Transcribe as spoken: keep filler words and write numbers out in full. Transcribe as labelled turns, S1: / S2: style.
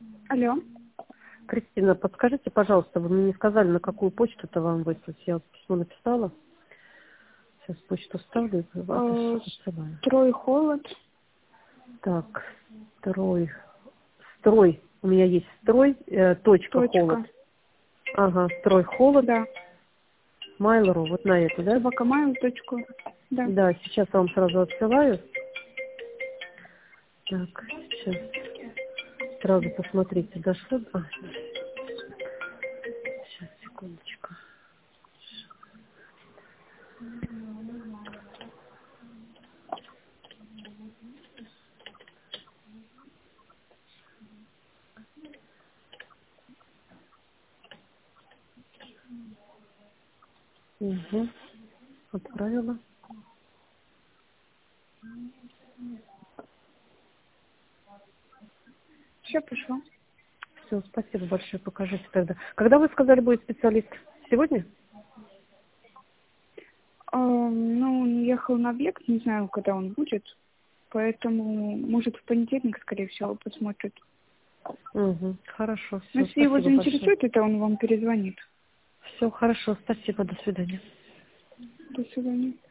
S1: Алло.
S2: Кристина, подскажите, пожалуйста, вы мне не сказали, на какую почту-то вам выслать. Я вот письмо написала. Сейчас почту ставлю и
S1: Э,
S2: отсылаю.
S1: Строй холод.
S2: Так, строй. Строй. У меня есть строй, э, точка, холод.
S1: Точка.
S2: Ага, строй, холод.
S1: Да.
S2: Mail.ru, вот на это, да?
S1: Собакамайл. Точку. Да.
S2: Да, сейчас я вам сразу отсылаю. Так, сейчас. Сразу посмотрите, дошло. А, сейчас, секундочку. Угу. Отправила.
S1: Все пришло.
S2: Все, спасибо большое, покажите тогда. Когда вы сказали, будет специалист? Сегодня?
S1: Э, ну, он ехал на объект, не знаю, когда он будет. Поэтому, может, в понедельник, скорее всего, посмотрит.
S2: Угу. Хорошо,
S1: Но
S2: все,
S1: если его
S2: спасибо большое.
S1: заинтересует, это он вам перезвонит.
S2: Все, хорошо, спасибо, до свидания.
S1: До свидания.